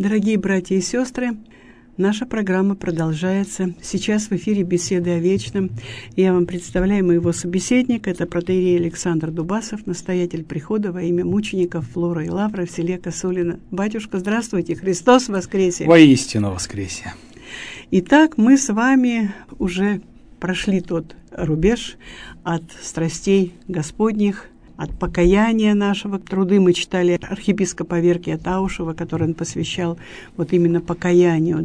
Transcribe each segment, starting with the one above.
Дорогие братья и сестры, наша программа продолжается. Сейчас в эфире «Беседы о вечном». Я вам представляю моего собеседника. Это протоиерей Александр Дубасов, настоятель прихода во имя мучеников Флора и Лавра в селе Косулино. Батюшка, здравствуйте! Христос воскресе! Воистину воскресе! Итак, мы с вами уже прошли тот рубеж от страстей Господних, от покаяния нашего. Труды мы читали архиепископа Аверкия Таушева, который он посвящал вот именно покаянию.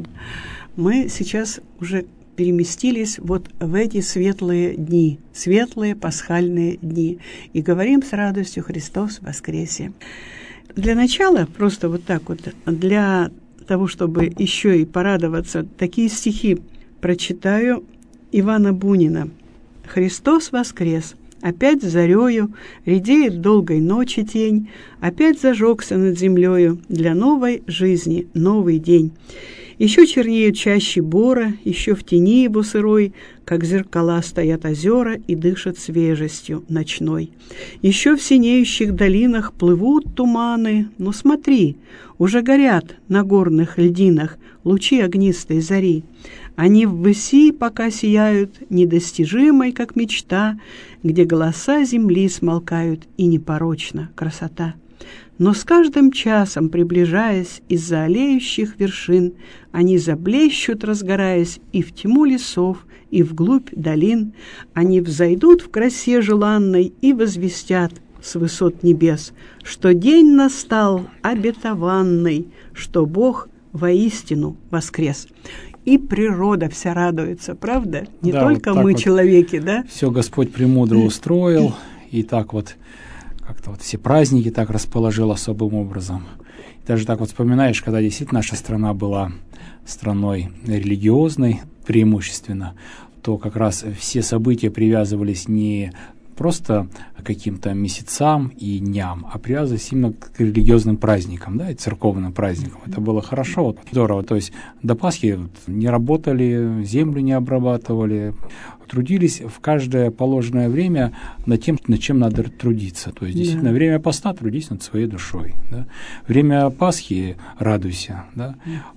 Мы сейчас уже переместились вот в эти светлые дни, светлые пасхальные дни, и говорим с радостью: Христос воскресе! Для начала, просто вот так вот, для того, чтобы еще и порадоваться, такие стихи прочитаю Ивана Бунина. «Христос воскрес! Опять зарею редеет долгой ночи тень, опять зажегся над землею для новой жизни новый день. Еще чернеют чащи бора, еще в тени его сырой, как зеркала стоят озера и дышат свежестью ночной. Еще в синеющих долинах плывут туманы, но смотри, уже горят на горных льдинах лучи огнистой зари. Они ввыси пока сияют, недостижимой, как мечта, где голоса земли смолкают, и непорочна красота. Но с каждым часом, приближаясь из-за алеющих вершин, они заблещут, разгораясь, и в тьму лесов, и вглубь долин. Они взойдут в красе желанной и возвестят с высот небес, что день настал обетованный, что Бог воистину воскрес». И природа вся радуется, правда? Не да, только вот мы, вот человеки, да? Все Господь премудро устроил, и так вот как-то вот все праздники так расположил особым образом. И даже так вот вспоминаешь, когда действительно наша страна была страной религиозной преимущественно, то как раз все события привязывались не просто к каким-то месяцам и дням, а привязывались именно к религиозным праздникам, да, и церковным праздникам. Это было хорошо, вот, здорово. То есть до Пасхи не работали, землю не обрабатывали, трудились в каждое положенное время над тем, над чем надо трудиться. То есть действительно время поста трудись над своей душой. Да? Время Пасхи радуйся. Да?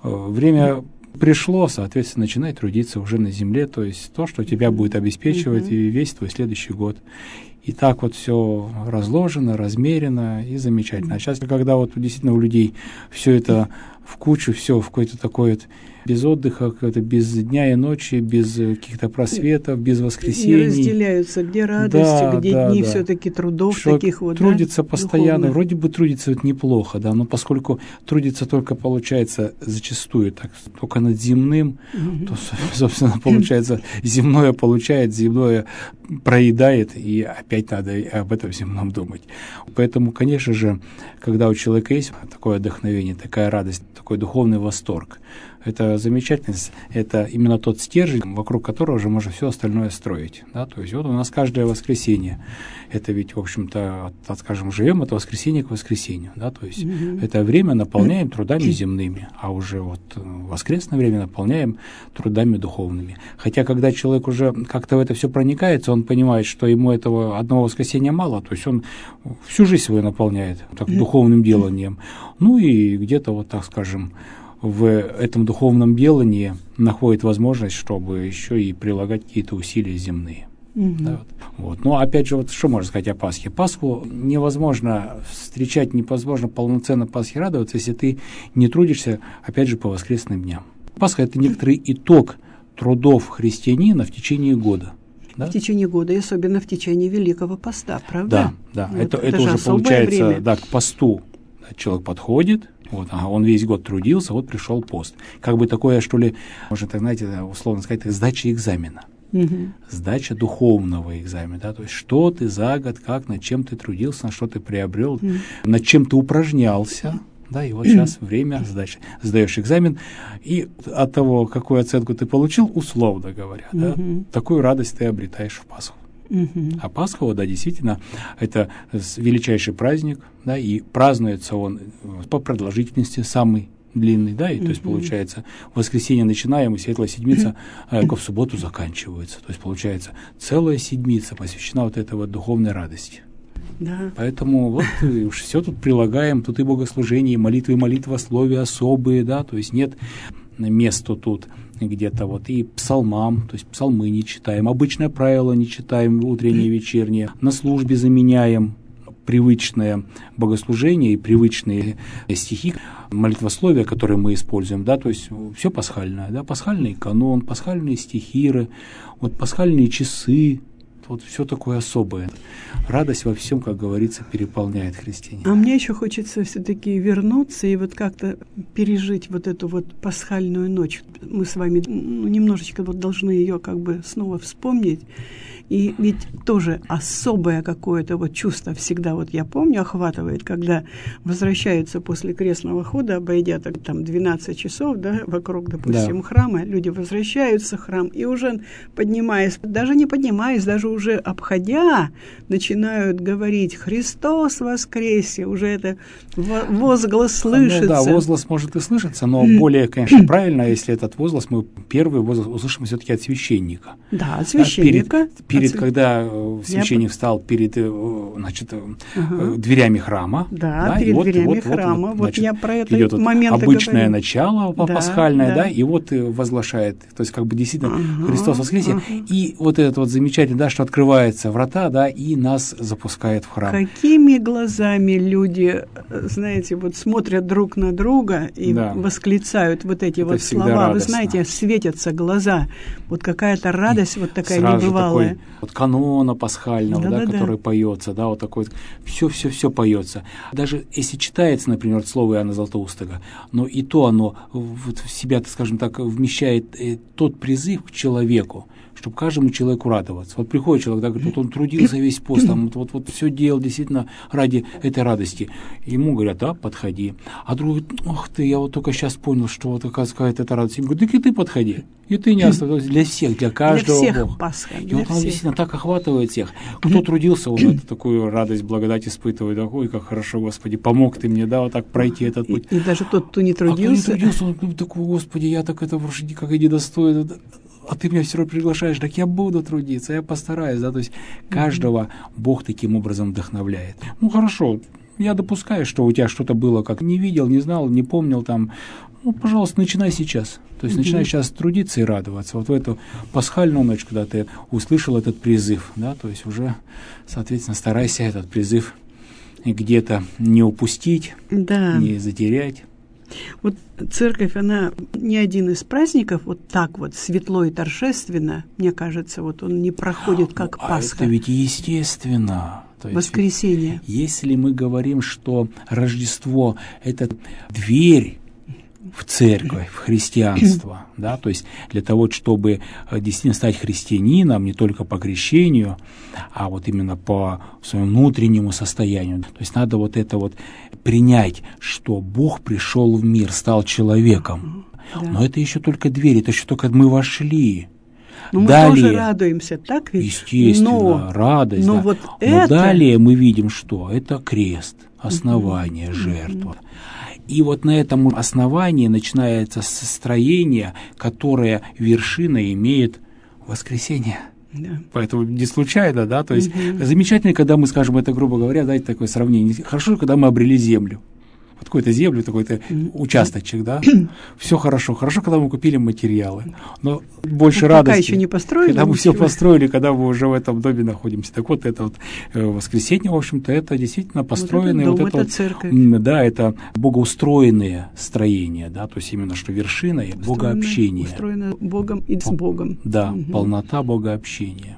Время пришло, соответственно, начинай трудиться уже на земле, то есть то, что тебя будет обеспечивать и весь твой следующий год. И так вот все разложено, размерено и замечательно. А сейчас, когда вот действительно у людей все это в кучу, все в какой-то такой вот без отдыха, без дня и ночи, без каких-то просветов, без воскресений. Не разделяются, где радости, где дни все-таки трудов человек таких вот. Трудится постоянно, духовных. Вроде бы трудится вот неплохо, да, но поскольку трудится только, получается, зачастую так, только над земным, то, собственно, получается, земное получает, земное проедает, и опять надо об этом земном думать. Поэтому, конечно же, когда у человека есть такое вдохновение, такая радость, такой духовный восторг, это замечательность, это именно тот стержень, вокруг которого же можно все остальное строить. Да? То есть вот у нас каждое воскресенье, это ведь, в общем-то, скажем, живем от воскресенья к воскресенью. Да? То есть это время наполняем трудами земными, а уже вот воскресное время наполняем трудами духовными. Хотя, когда человек уже как-то в это все проникается, он понимает, что ему этого одного воскресенья мало, то есть он всю жизнь свою наполняет так, духовным деланием. Ну и где-то, вот так скажем, в этом духовном делании находит возможность, чтобы еще и прилагать какие-то усилия земные. Да, вот. Но опять же, вот что можно сказать о Пасхе? Пасху невозможно встречать, невозможно полноценно Пасхе радоваться, если ты не трудишься, опять же, по воскресным дням. Пасха – это некоторый итог трудов христианина в течение года. Да? В течение года, и особенно в течение Великого Поста, правда? Да. Вот это уже получается, да, к посту человек подходит. Вот, он весь год трудился, вот пришел пост. Как бы такое, что ли, можно так, знаете, условно сказать, сдача экзамена. Сдача духовного экзамена. Да? То есть, что ты за год, как, над чем ты трудился, на что ты приобрел, над чем ты упражнялся. Да, и вот сейчас время сдачи. Сдаешь экзамен, и от того, какую оценку ты получил, условно говоря, да, такую радость ты обретаешь в Пасху. А Пасха, да, действительно, это величайший праздник, да, и празднуется он по продолжительности самый длинный, да, и то есть получается в воскресенье начинаем, и Светлая Седмица в субботу заканчивается. То есть получается целая седмица посвящена вот этой вот духовной радости. Да. Поэтому вот уж все тут прилагаем, тут и богослужение, и молитвы, и молитвословия особые, да, то есть нет места тут где-то вот и псалмам, то есть псалмы не читаем, обычное правило не читаем, утреннее, вечернее, на службе заменяем привычное богослужение и привычные стихи, молитвословия, которые мы используем, да, то есть все пасхальное, да, пасхальный канон, пасхальные стихиры, вот пасхальные часы, вот все такое особое. Радость во всем, как говорится, переполняет христианина. А мне еще хочется все-таки вернуться и вот как-то пережить вот эту вот пасхальную ночь. Мы с вами немножечко вот должны ее как бы снова вспомнить. И ведь тоже особое какое-то вот чувство всегда, вот я помню, охватывает, когда возвращаются после крестного хода, обойдя так, там 12 часов, да, вокруг, допустим, храма, люди возвращаются в храм и уже поднимаясь, даже не поднимаясь, даже уже обходя, начинают говорить «Христос воскресе», уже это возглас слышится. Ну да, возглас может и слышаться, но более, конечно, правильно, если этот возглас, мы первый возглас услышим все-таки от священника. Да, от священника. Когда священник встал перед дверями храма, да, перед дверями храма, вот я про это идет момент обычное говорю. начало пасхальное, да, и вот возглашает, то есть как бы действительно Христос воскресе, и вот это вот замечательно, да, что открываются врата, да, и нас запускает в храм. Какими глазами люди, знаете, вот смотрят друг на друга и восклицают вот эти вот слова, радостно. Вы знаете, светятся глаза, вот какая-то радость вот такая сразу небывалая. Такой, вот канона пасхального, который поется, да, вот такой, все поется. Даже если читается, например, слово Иоанна Златоустого, но и то оно вот в себя, скажем так, вмещает тот призыв к человеку, чтобы каждому человеку радоваться. Вот приходит человек, да, говорит, вот он трудился весь пост, там, вот все делал действительно ради этой радости. Ему говорят, да, подходи. А другой говорит, ох ты, я вот только сейчас понял, что вот оказывается эта радость. Ему говорят, так и ты подходи. И ты не оставайся. Для всех, для каждого. Для всех Бог. Пасха. И вот она действительно так охватывает всех. Кто трудился, он эту такую радость, благодать испытывает. Ой, как хорошо, Господи, помог ты мне, да, вот так пройти этот путь. И даже тот, кто не трудился. А кто не трудился, он такой, Господи, я так это уже никак и не достою. А ты меня все равно приглашаешь, так я буду трудиться, я постараюсь, да, то есть каждого Бог таким образом вдохновляет. Ну, хорошо, я допускаю, что у тебя что-то было, как не видел, не знал, не помнил там, ну, пожалуйста, начинай сейчас. То есть начинай сейчас трудиться и радоваться. Вот в эту пасхальную ночь, когда ты услышал этот призыв, да, то есть уже, соответственно, старайся этот призыв где-то не упустить, не затерять. Вот церковь, она не один из праздников вот так вот светло и торжественно, мне кажется, вот он не проходит как Пасха. Это ведь естественно. То есть, воскресенье. Если мы говорим, что Рождество – это дверь в церковь, в христианство, да, то есть для того, чтобы действительно стать христианином, не только по крещению, а вот именно по своему внутреннему состоянию, то есть надо вот это вот принять, что Бог пришел в мир, стал человеком, но это еще только дверь, это еще только мы вошли. Но мы тоже радуемся, так ведь? Естественно, радость, но да. Вот но это... далее мы видим, что это крест, основание, жертва. И вот на этом основании начинается строение, которое вершина имеет воскресенье. Да. Поэтому не случайно, да, то есть замечательно, когда мы скажем это, грубо говоря, дайте такое сравнение. Хорошо, когда мы обрели землю. Вот какую-то землю, такой-то участочек, да, все хорошо. Хорошо, когда мы купили материалы, но больше радости. Пока еще не построили. Когда мы все построили, когда мы уже в этом доме находимся. Так вот, это вот воскресенье, в общем-то, это действительно построенные вот это церковь. Да, это богоустроенные строения, да, то есть именно что вершина и богообщение. Устроено Богом и с Богом. Да, полнота богообщения.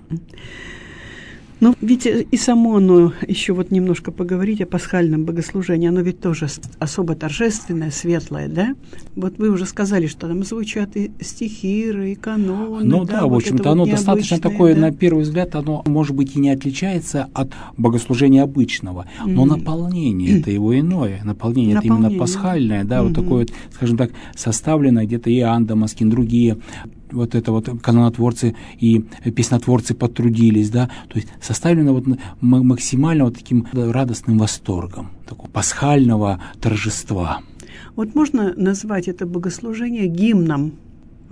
Ну, ведь и само оно, еще вот немножко поговорить о пасхальном богослужении, оно ведь тоже особо торжественное, светлое, да? Вот вы уже сказали, что там звучат и стихиры, и каноны. Ну да, в общем-то, оно достаточно такое, на первый взгляд, оно, может быть, и не отличается от богослужения обычного, но наполнение это его иное, наполнение это именно пасхальное, да, вот такое вот, скажем так, составленное где-то Иоанн Дамаскин, другие вот это вот канонотворцы и песнотворцы потрудились, да, то есть составлено вот максимально вот таким радостным восторгом, такого пасхального торжества. Вот можно назвать это богослужение гимном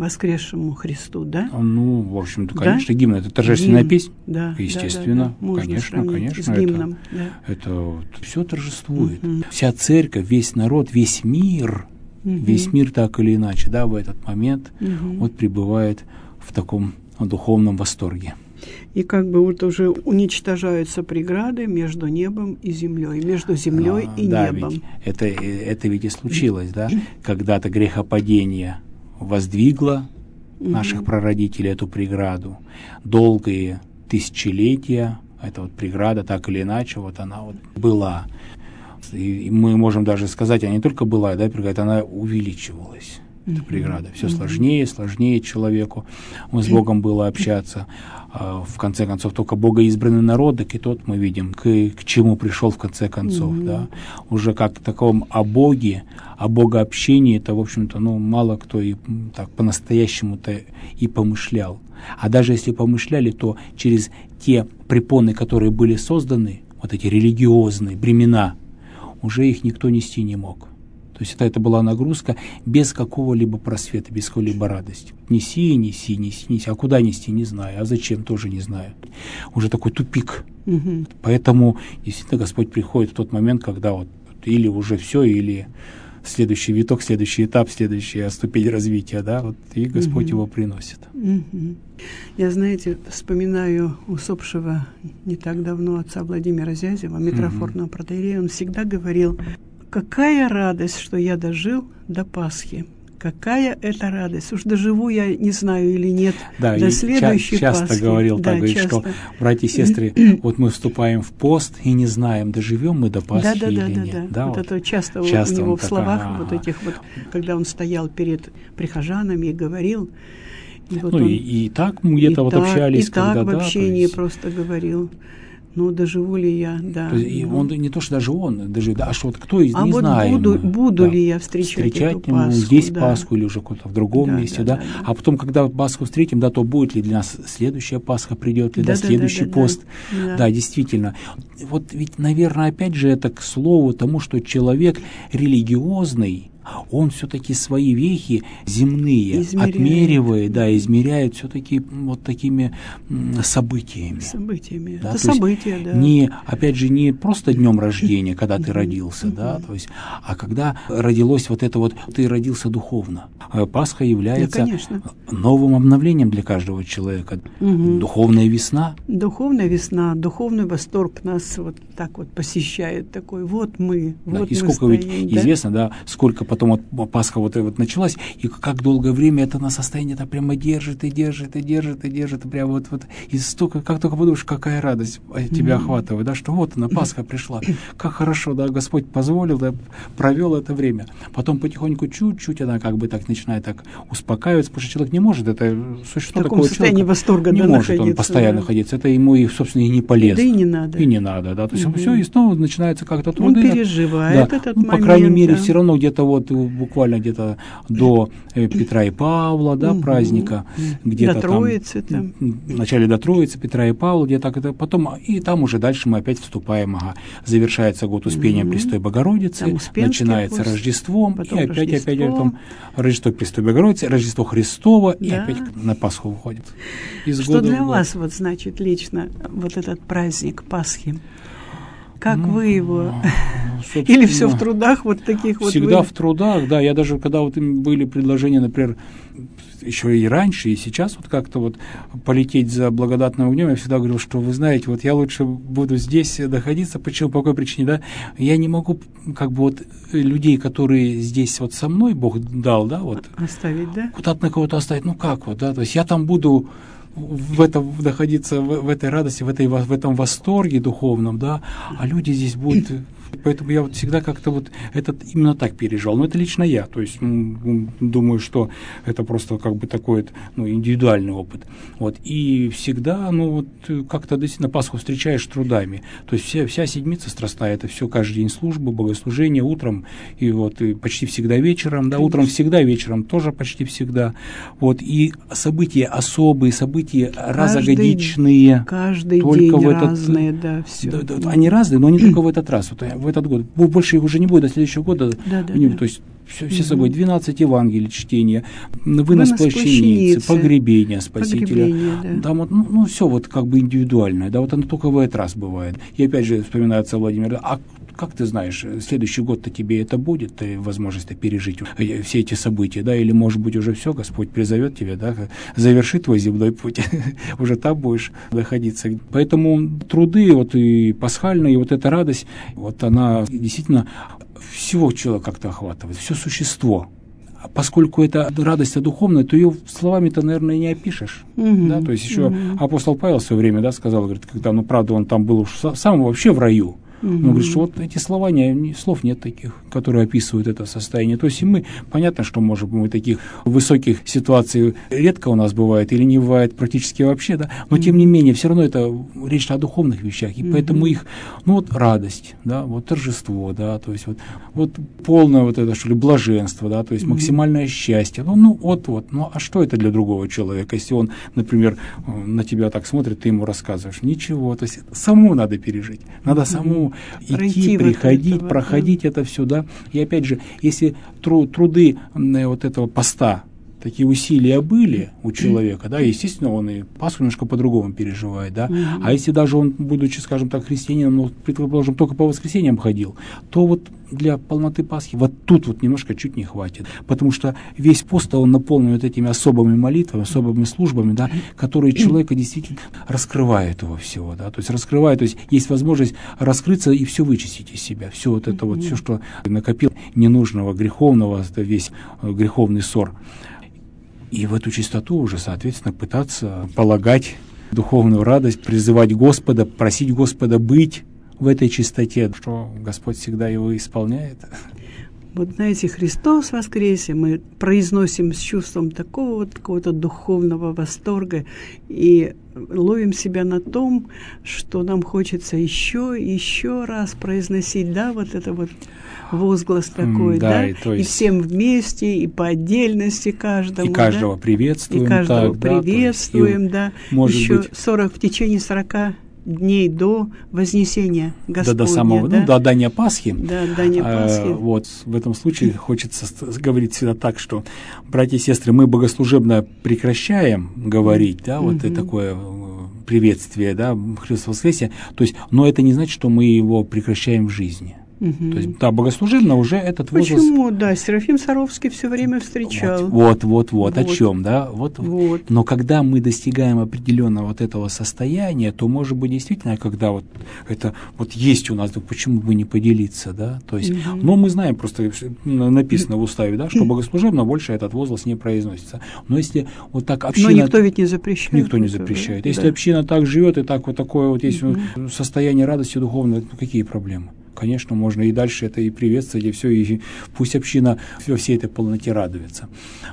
воскресшему Христу, да? Ну, в общем-то, конечно, гимн — это торжественная песня. Да, естественно, да. конечно, с гимном, это вот, все торжествует. Вся церковь, весь народ, весь мир так или иначе, да, в этот момент вот пребывает в таком духовном восторге. И как бы вот уже уничтожаются преграды между небом и землей, между землей и небом. Ведь это ведь и случилось, да? Когда-то грехопадение воздвигло наших прародителей эту преграду. Долгие тысячелетия эта вот преграда так или иначе вот она вот была. И мы можем даже сказать, она не только была, да, преграда, она увеличивалась. Эта преграда. Все сложнее человеку с Богом было общаться. В конце концов, только богоизбранный народ, так и тот мы видим, к чему пришел в конце концов. Да? Уже как таком о Боге, о богообщении, это, в общем-то, мало кто и так по-настоящему-то и помышлял. А даже если помышляли, то через те препоны, которые были созданы, вот эти религиозные бремена, уже их никто нести не мог. То есть это была нагрузка без какого-либо просвета, без какой-либо радости. Неси. А куда нести, не знаю. А зачем, тоже не знаю. Уже такой тупик. Поэтому действительно Господь приходит в тот момент, когда вот или уже все, или следующий виток, следующий этап, следующая ступень развития, да, вот, и Господь его приносит. Я, знаете, вспоминаю усопшего не так давно отца Владимира Зязева, митрофорного протоиерея. Он всегда говорил: какая радость, что я дожил до Пасхи. Какая это радость. Уж доживу я, не знаю или нет, до следующей Пасхи. Часто говорил так, говорит, что, братья и сестры, вот мы вступаем в пост и не знаем, доживем мы до Пасхи или нет. Да, вот это часто у него в словах, вот этих вот, когда он стоял перед прихожанами и говорил. И вот и так мы где-то вот общались. И так в общении просто говорил. Доживу ли я, да. То есть, он не то, что даже он доживет, а что вот кто из, не вот знаем. Буду ли я встречать эту Пасху, здесь Пасху или уже куда-то в другом месте, да. А потом, когда Пасху встретим, то будет ли для нас следующая Пасха, придет ли, следующий пост. Да, действительно. Вот ведь, наверное, опять же, это к слову тому, что человек религиозный, он все-таки свои вехи земные отмеривает, измеряет все-таки вот такими событиями. Да, это события, да. Опять же, не просто днем рождения, когда ты родился, да, то есть, а когда родилось вот это вот, ты родился духовно. Пасха является новым обновлением для каждого человека. Духовная весна. Духовная весна, духовный восторг нас вот так вот посещает, такой, вот мы, вот и сколько стоим, ведь известно, да, сколько потом вот Пасха вот началась, и как долгое время это на состоянии это прямо держит, и прямо вот и столько, как только подумаешь, какая радость тебя охватывает, да, что вот она, Пасха пришла, как хорошо, да, Господь позволил, да, провел это время. Потом потихоньку чуть-чуть она как бы так начинает так успокаиваться, потому что человек не может, это существо такого человека, восторга, не может он постоянно находиться, это ему и, собственно, и не полезно. Да и не надо. И не надо, да, то есть все, и снова начинается как-то труды. Он переживает этот момент. По крайней мере, все равно где-то вот буквально где-то до Петра и Павла, да, праздника, где-то до Троицы, там, в начале до Троицы, Петра и Павла, где-то потом, и там уже дальше мы опять вступаем, завершается год Успения Престой Богородицы, начинается Рождеством, и опять там Рождество Престой Богородицы, Рождество Христово, и опять на Пасху выходит. Что для вас вот значит лично вот этот праздник Пасхи? Как вы его? Или все в трудах вот таких вот? Всегда в трудах, да. Я даже, когда вот были предложения, например, еще и раньше, и сейчас вот как-то вот полететь за благодатным огнем, я всегда говорил, что вы знаете, вот я лучше буду здесь находиться. Почему? По какой причине, да? Я не могу как бы вот людей, которые здесь вот со мной Бог дал, да, вот. Оставить, да? Куда-то на кого-то оставить, как вот, да, то есть я там буду находиться в этой радости, в этом восторге духовном, да, а люди здесь будут. Поэтому я вот всегда как-то вот именно так переживал. Но это лично я. То есть думаю, что это просто как бы такой индивидуальный опыт. Вот. И всегда, как-то действительно Пасху встречаешь трудами. То есть вся седмица страстная, это все каждый день службы, богослужения утром и почти всегда вечером. Да, утром всегда, вечером тоже почти всегда. Вот. И события особые, события разогодичные. Каждый день разные, да, все. Они разные, но не только в этот раз. В этот год. Больше их уже не будет, до следующего года. Да. То есть все собой, 12 Евангелий чтения, вынос плащаницы, погребение Спасителя. Да, вот, все вот как бы индивидуальное, да, вот оно только в этот раз бывает. И опять же вспоминаю отца Владимира, а как ты знаешь, следующий год-то тебе это будет, возможность пережить все эти события, да, или, может быть, уже все, Господь призовет тебя, да, заверши твой земной путь, уже там будешь находиться. Поэтому труды, вот и пасхальные, и вот эта радость, вот она действительно всего человека как-то охватывает, все существо. Поскольку это радость духовная, то ее словами-то, наверное, не опишешь. Да? То есть еще апостол Павел в свое время, да, сказал, говорит, когда, правда, он там был сам вообще в раю. Он говорит, что вот эти слова, слов нет таких, которые описывают это состояние. То есть и мы, понятно, что, может быть, мы таких высоких ситуаций редко у нас бывает или не бывает практически вообще, да, но тем не менее, все равно это речь о духовных вещах, и поэтому их, вот радость, да, вот торжество, да, то есть вот полное вот это, что ли, блаженство, да, то есть максимальное счастье, а что это для другого человека, если он, например, на тебя так смотрит, ты ему рассказываешь, ничего, то есть самому надо пережить, надо самому идти, приходить, проходить это все, да. И опять же, если труды вот этого поста, такие усилия были у человека, да, естественно, он и Пасху немножко по-другому переживает, да. А если даже он, будучи, скажем так, христианином, предположим, только по воскресеньям ходил, то вот для полноты Пасхи вот тут вот немножко чуть не хватит, потому что весь пост, он наполнен вот этими особыми молитвами, особыми службами, да, которые человека действительно раскрывают его всего, да, то есть раскрывают, то есть есть возможность раскрыться и все вычистить из себя, все вот это вот, все, что накопил ненужного, греховного, это весь греховный ссор. И в эту чистоту уже, соответственно, пытаться полагать духовную радость, призывать Господа, просить Господа быть в этой чистоте, что Господь всегда его исполняет. Вот, знаете, Христос воскресе мы произносим с чувством такого вот какого-то духовного восторга и ловим себя на том, что нам хочется еще раз произносить, да, вот это вот возглас такой, да, и всем вместе, и по отдельности каждому. И каждого приветствуем. И каждого приветствуем, да. Еще в течение 40 дней до Вознесения Господня. До самого, до дания Пасхи. Да, дания Пасхи. Вот в этом случае хочется говорить всегда так, что, братья и сестры, мы богослужебно прекращаем говорить, да, вот и такое приветствие, да, Христос воскресе, то есть, но это не значит, что мы его прекращаем в жизни. То есть, да, богослужебно уже этот возглас... Почему? Да, Серафим Саровский все время встречал. Вот, о чем, да? Вот. Но когда мы достигаем определенного вот этого состояния, то, может быть, действительно, когда вот это вот есть у нас, то почему бы не поделиться, да? То есть, но мы знаем, просто написано в уставе, да, что богослужебно больше этот возглас не произносится. Но если вот так община... Но никто ведь не запрещает. Никто не запрещает. Если община так живет, и так вот такое вот есть состояние радости духовной, какие проблемы? Конечно, можно и дальше это и приветствовать, и все, и пусть община во всей этой полноте радуется.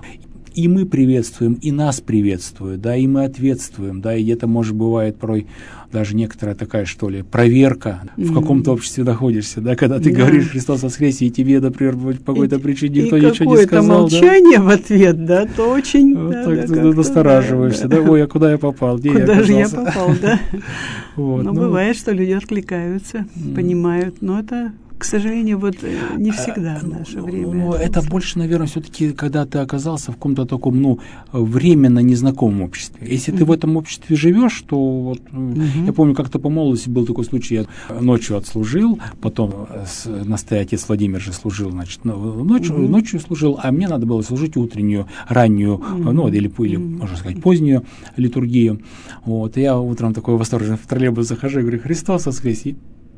И мы приветствуем, и нас приветствуют, да, и мы ответствуем, да, и где-то, может, бывает порой даже некоторая такая, что ли, проверка, в каком-то обществе находишься, да, когда ты говоришь «Христос воскресе», и тебе, например, по какой-то причине никто ничего не сказал. И какое-то молчание в ответ, да, то очень... Вот так ты настораживаешься, да, ой, а куда я попал, где я оказался? Куда же я попал, да. Но бывает, что люди откликаются, понимают, но это... К сожалению, вот не всегда в наше время. Это больше, наверное, все-таки, когда ты оказался в каком-то таком, временно незнакомом обществе. Если ты в этом обществе живешь, то вот, я помню, как-то по молодости был такой случай, я ночью отслужил, потом настоятель Владимир же служил, значит, ночью служил, а мне надо было служить утреннюю, раннюю, или, можно сказать, позднюю литургию. Вот, и я утром такой восторженный в троллейбус захожу и говорю: «Христос воскресе!»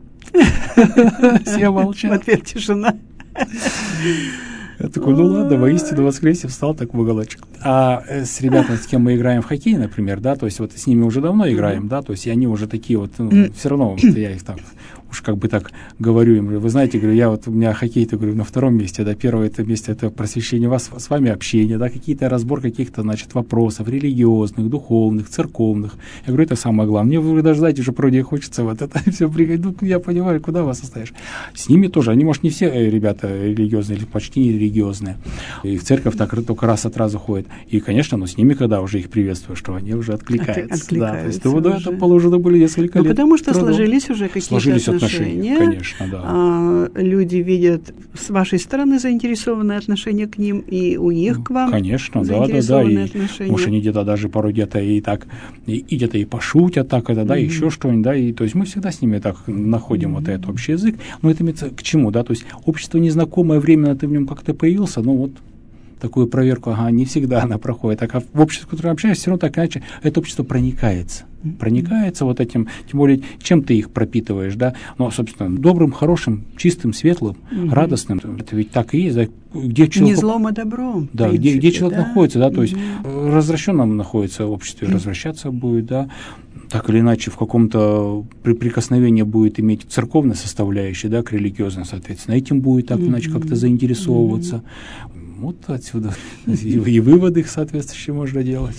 Все молчат. В ответ тишина. Я такой, ладно, воистину воскресе, встал так в уголочек. А с ребятами, с кем мы играем в хоккей, например, да, то есть вот с ними уже давно играем, да, то есть и они уже такие вот, все равно я их так уж как бы так говорю им, вы знаете, говорю, у меня хоккей-то, говорю, на втором месте, да, первое это место, это просвещение вас, с вами общение, да, какие-то разбор каких-то, значит, вопросов религиозных, духовных, церковных. Я говорю, это самое главное. Мне, вы даже знаете, что вроде хочется вот это все приходить, я понимаю, куда вас оставишь. С ними тоже, они, может, не все ребята религиозные, или почти не религиозные, и в церковь так только раз от раза ходят. И, конечно, но с ними, когда уже их приветствую, что они уже откликаются. Да, то есть, это положено были несколько лет. Потому что сложились уже какие-то отношения. отношения. Конечно, да. Люди видят с вашей стороны заинтересованное отношение к ним, и у них к вам конечно, заинтересованное да. отношение. Может, они где-то даже порой где-то и так, и где-то и пошутят так, это, да, еще что-нибудь, да, и то есть мы всегда с ними так находим вот этот общий язык, но это имеется к чему, да, то есть общество незнакомое, временно ты в нем как-то появился, но вот такую проверку, не всегда она проходит. Так, а в обществе, с которым общаешься, все равно так иначе это общество проникается вот этим, тем более, чем ты их пропитываешь, да, ну, собственно, добрым, хорошим, чистым, светлым, радостным, это ведь так и есть, да, где человек... Не злом, а добром. Да, принципе, где человек да? находится, да, то есть развращенным находится в обществе, развращаться будет, да, так или иначе в каком-то прикосновении будет иметь церковная составляющая, да, к религиозной, соответственно, этим будет так иначе как-то заинтересовываться. Вот отсюда и выводы их соответствующие можно делать.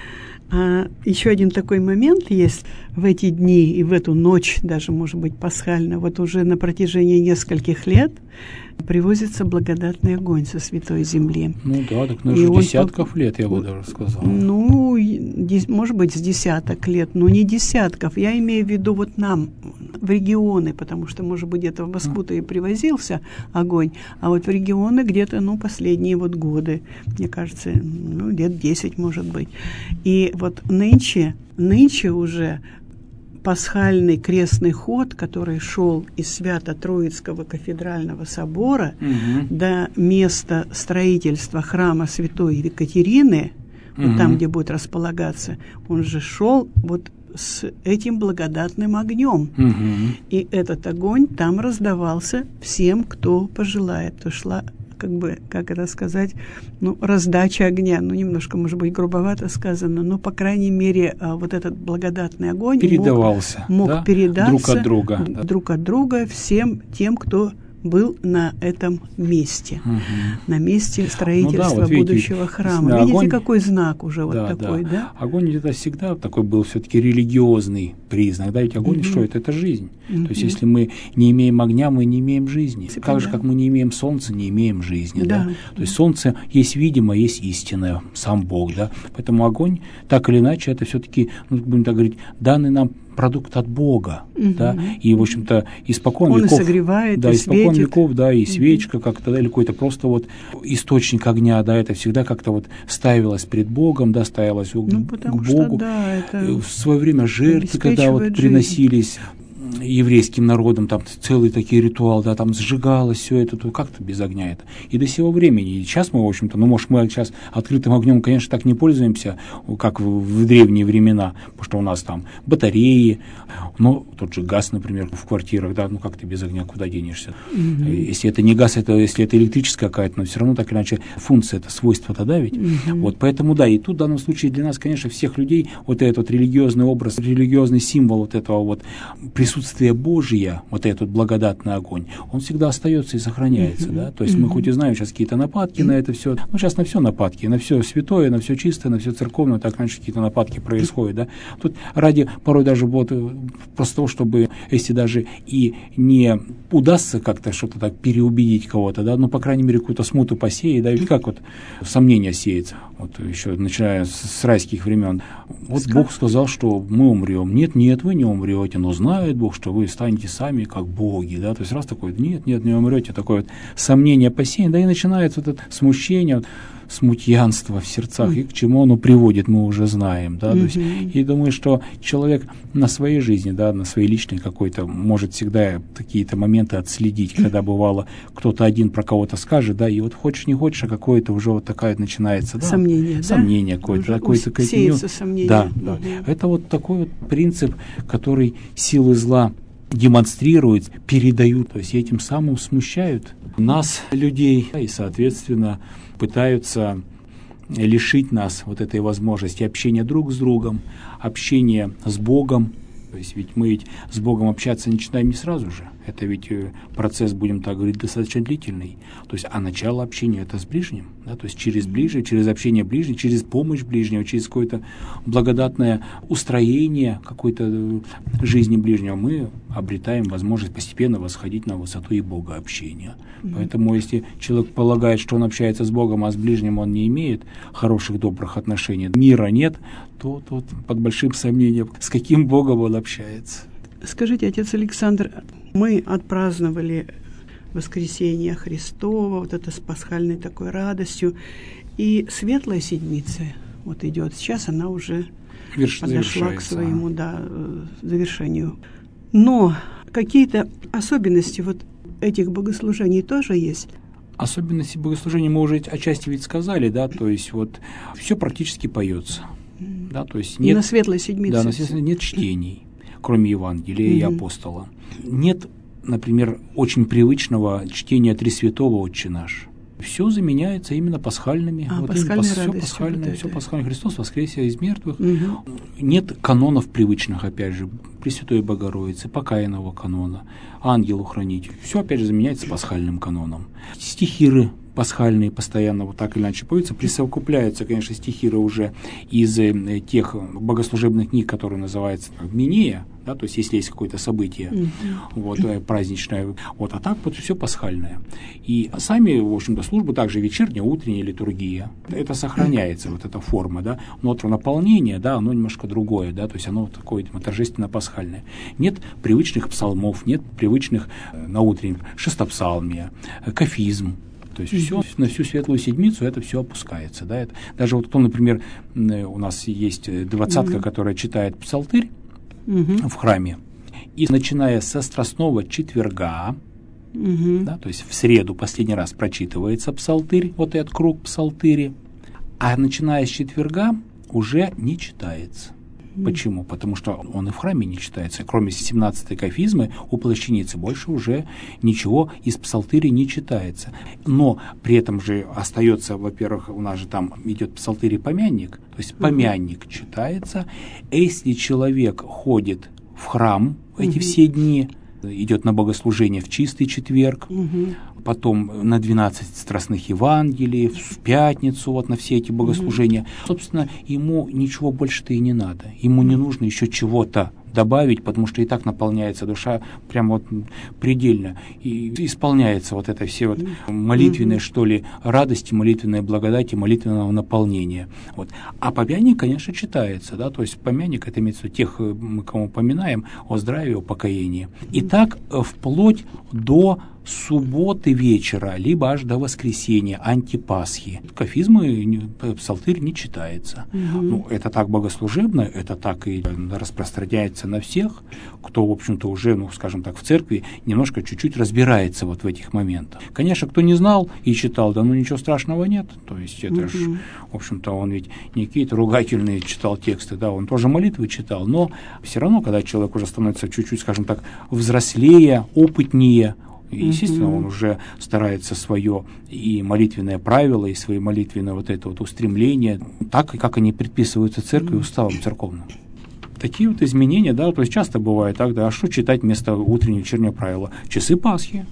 Еще один такой момент есть в эти дни и в эту ночь, даже, может быть, пасхально, вот уже на протяжении нескольких лет привозится благодатный огонь со Святой Земли. Ну да, так уже десятков лет, я бы даже сказал. Ну, может быть, с десяток лет, но не десятков. Я имею в виду вот нам, в регионы, потому что, может быть, где-то в Москву-то и привозился огонь, а вот в регионы где-то, последние вот годы, мне кажется, лет 10, может быть. И вот нынче уже пасхальный крестный ход, который шел из Свято-Троицкого кафедрального собора до места строительства храма Святой Екатерины, вот там, где будет располагаться, он же шел вот с этим благодатным огнем. И этот огонь там раздавался всем, кто пожелает. То шла, как это сказать, раздача огня. немножко, может быть, грубовато сказано, но, по крайней мере, вот этот благодатный огонь передавался, мог передаться друг от друга всем тем, кто был на этом месте, на месте строительства будущего храма. Видите, огонь, какой знак уже такой, да? Огонь это всегда такой был все-таки религиозный признак, да, ведь огонь что это? Это жизнь. То есть, если мы не имеем огня, мы не имеем жизни. Так же, как мы не имеем солнца, не имеем жизни, да? То есть, солнце есть видимое, есть истинное, сам Бог, да? Поэтому огонь, так или иначе, это все-таки, будем так говорить, данный нам продукт от Бога, да, и, в общем-то, испокон веков... Он и согревает, да, и испокон светит. Веков, да, и свечка как-то, да, или какой-то просто вот источник огня, да, это всегда как-то вот ставилось перед Богом, да, ставилось к Богу. Что, да, это в свое время жертвы, когда вот приносились еврейским народом, там целый такие ритуал, да, там сжигалось все это, то как-то без огня это. И до сего времени. И сейчас мы, в общем-то, может, мы сейчас открытым огнем, конечно, так не пользуемся, как в древние времена, потому что у нас там батареи, тот же газ, например, в квартирах, да, как ты без огня, куда денешься? Если это не газ, если это электрическая какая-то, но все равно так или иначе функция, это свойство-то, да, ведь? Вот, поэтому, да, и тут в данном случае для нас, конечно, всех людей вот этот религиозный образ, религиозный символ вот этого вот присутствие Божие, вот этот благодатный огонь, он всегда остается и сохраняется, да, то есть мы хоть и знаем сейчас какие-то нападки на это все, сейчас на все нападки, на все святое, на все чистое, на все церковное, так раньше какие-то нападки происходят, да, тут ради порой даже вот просто того, чтобы, если даже и не удастся как-то что-то так переубедить кого-то, да, по крайней мере какую-то смуту посеять, да, ведь как вот сомнения сеется, вот еще начиная с райских времен, вот Бог сказал, что мы умрем, нет, вы не умрете, но знает Бог, что вы станете сами как боги, да, то есть раз такое, нет, не умрете, такое вот сомнение посеяно, да, и начинается вот это смущение, смутьянство в сердцах, и к чему оно приводит, мы уже знаем, да, то есть, и думаю, что человек на своей жизни, да, на своей личной какой-то, может всегда какие-то моменты отследить, когда бывало, кто-то один про кого-то скажет, да, и вот хочешь не хочешь, а какое-то уже вот такая начинается, да, сомнение какое-то, сеется сомнение. Да. Это вот такой вот принцип, который силы зла демонстрируют, передают, то есть этим самым смущают нас, людей, и, соответственно, пытаются лишить нас вот этой возможности общения друг с другом, общения с Богом. То есть ведь мы с Богом общаться начинаем не сразу же. Это ведь процесс, будем так говорить, достаточно длительный. То есть, а начало общения это с ближним, да, то есть через общение ближнего, через помощь ближнего, через какое-то благодатное устроение какой-то жизни ближнего мы обретаем возможность постепенно восходить на высоту и Бога общения. Поэтому если человек полагает, что он общается с Богом, а с ближним он не имеет хороших, добрых отношений, мира нет, то тут под большим сомнением, с каким Богом он общается. Скажите, отец Александр, мы отпраздновали воскресение Христово, вот это с пасхальной такой радостью, и Светлая Седмица вот идет. Сейчас она уже подошла к своему завершению. Но какие-то особенности вот этих богослужений тоже есть? Особенности богослужения мы уже отчасти ведь сказали, да, то есть вот все практически поется, да, то есть нет, и на Светлой Седмице. Да, на Светлой нет чтений, кроме Евангелия и апостола. Нет, например, очень привычного чтения Три Святого Отче наш. Все заменяется именно пасхальными. Все пасхальное. Христос воскресе из мертвых. Нет канонов привычных, опять же, Пресвятой Богородицы, покаянного канона, ангелу-хранителю. Все, опять же, заменяется пасхальным каноном. Стихиры пасхальные постоянно вот так или иначе поются, присовокупляются, конечно, стихиры уже из тех богослужебных книг, которые называются Минея, да, то есть если есть какое-то событие вот, праздничное, вот, а так вот все пасхальное. И сами, в общем-то, службы, также вечерняя, утренняя литургия, это сохраняется, вот эта форма, да, но вот наполнение, да, оно немножко другое, да, то есть оно такое торжественно-пасхальное. Нет привычных псалмов, нет привычных на утреннем шестопсалмия, кафизм. То есть все, на всю Светлую Седмицу это все опускается. Да? Это, даже вот, например, у нас есть двадцатка, которая читает псалтырь в храме, и начиная со Страстного четверга, да, то есть в среду последний раз прочитывается псалтырь, вот этот круг псалтыри, а начиная с четверга уже не читается. Почему? Потому что он и в храме не читается. Кроме 17-й кафизмы у плащаницы больше уже ничего из псалтыри не читается. Но при этом же остается, во-первых, у нас же там идет псалтырь и помянник, то есть помянник читается. Если человек ходит в храм эти все дни, идет на богослужение в чистый четверг, потом на 12 страстных Евангелий, в пятницу, вот на все эти богослужения. Собственно, ему ничего больше-то и не надо. Ему не нужно еще чего-то добавить, потому что и так наполняется душа прямо вот предельно. И исполняется вот это все вот молитвенные, что ли, радости, молитвенной благодати, молитвенного наполнения. Вот. А помянник, конечно, читается, да, то есть помянник, это имеется в виду тех, кому поминаем, о здравии, о покоении. И так вплоть до субботы вечера, либо аж до воскресенья, антипасхи. Кафизмы, псалтырь не читается. Ну, это так богослужебно, это так и распространяется на всех, кто, в общем-то, уже, ну, скажем так, в церкви немножко чуть-чуть разбирается вот в этих моментах. Конечно, кто не знал и читал, да, ну, ничего страшного нет. То есть это ж, в общем-то, он ведь не какие-то ругательные читал тексты, да, он тоже молитвы читал, но все равно, когда человек уже становится чуть-чуть, скажем так, взрослее, опытнее, естественно, он уже старается свое и молитвенное правило, и свои молитвенные вот это вот устремления, так, как они предписываются церкви, уставом церковным. Такие вот изменения, да, то есть часто бывает так, да, а что читать вместо утреннего вечернего правила? Часы Пасхи.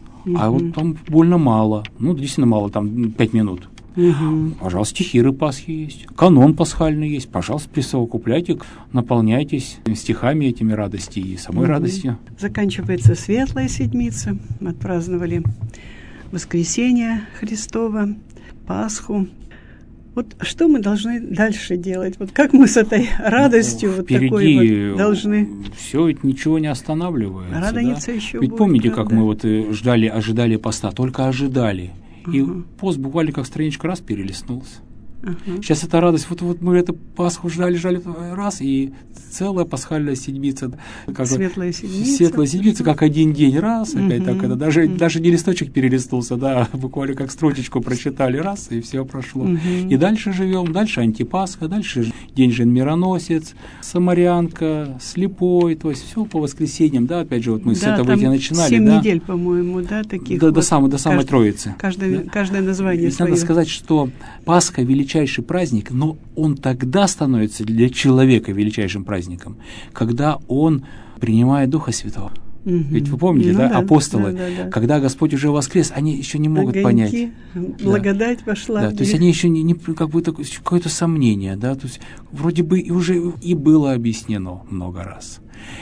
А вот там больно мало, ну, действительно мало, там 5 минут. Пожалуйста, стихиры Пасхи есть, канон пасхальный есть, пожалуйста, присовокупляйте, наполняйтесь стихами этими радости и самой радостью. Заканчивается Светлая Седмица, мы отпраздновали Воскресение Христово, Пасху. Вот что мы должны дальше делать? Вот как мы с этой радостью вот такой вот должны... Все ведь ничего не останавливается. Радоница, да? Еще ведь будет, помните, правда? Как мы вот ожидали поста, только ожидали. И пост буквально как страничка раз перелистнулся. Сейчас эта радость, вот мы эту Пасху ждали раз, и целая пасхальная седмица. Светлая седмица, как один день, раз, опять так, это даже не листочек перелистнулся, да, буквально как строчечку прочитали, раз, и все прошло. И дальше живем, дальше антипасха, дальше день Жен-Мироносец, Самарянка, слепой, то есть все по воскресеньям, да, опять же, вот мы с этого и начинали. 7 недель, по-моему, да, таких. До самой Троицы. Каждое название свое. Надо сказать, что Пасха величайший праздник, но он тогда становится для человека величайшим праздником, когда он принимает Духа Святого. Ведь вы помните, апостолы, когда Господь уже воскрес, они еще не могут понять. Благодать вошла. Да, то есть они еще не как будто какое-то сомнение, да, то есть вроде бы уже и было объяснено много раз.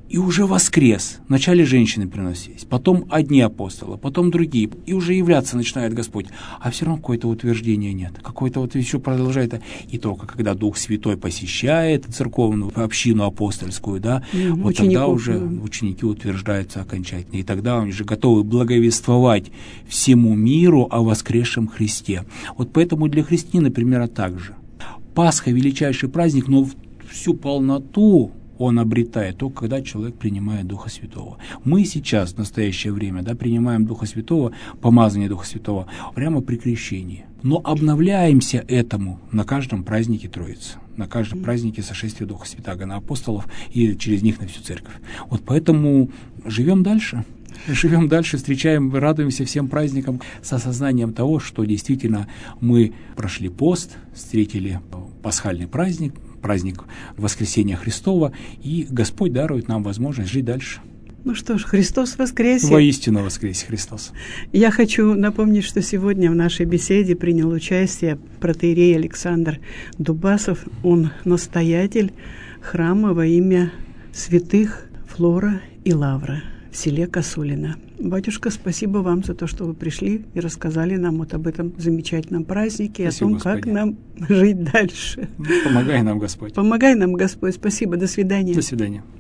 и уже воскрес. Вначале женщины приносились, потом одни апостолы, потом другие. И уже являться начинает Господь. А все равно какое-то утверждения нет. Какое-то вот еще продолжает. И только когда Дух Святой посещает церковную общину апостольскую, да, вот тогда уже ученики утверждаются окончательно. И тогда они же готовы благовествовать всему миру о воскресшем Христе. Вот поэтому для христианина примерно так же. Пасха – величайший праздник, но всю полноту он обретает только когда человек принимает Духа Святого. Мы сейчас, в настоящее время, да, принимаем Духа Святого, помазание Духа Святого, прямо при крещении. Но обновляемся этому на каждом празднике Троицы, на каждом празднике сошествия Духа Святаго на апостолов и через них на всю церковь. Вот поэтому живем дальше. Живем дальше, встречаем, радуемся всем праздникам с осознанием того, что действительно мы прошли пост, встретили пасхальный праздник, праздник Воскресения Христова, и Господь дарует нам возможность жить дальше. Ну что ж, Христос воскресе! Воистину воскресе Христос! Я хочу напомнить, что сегодня в нашей беседе принял участие протоиерей Александр Дубасов. Он настоятель храма во имя святых Флора и Лавра в селе Косулино. Батюшка, спасибо вам за то, что вы пришли и рассказали нам вот об этом замечательном празднике, спасибо, о том, Господи, как нам жить дальше. Помогай нам, Господь. Помогай нам, Господь. Спасибо. До свидания. До свидания.